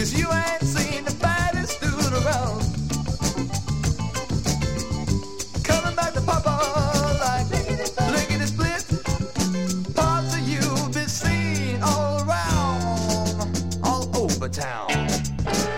you ain't seen the baddest dude around. Coming back to Papa like lickety split. Parts of you be seen all around, all over town.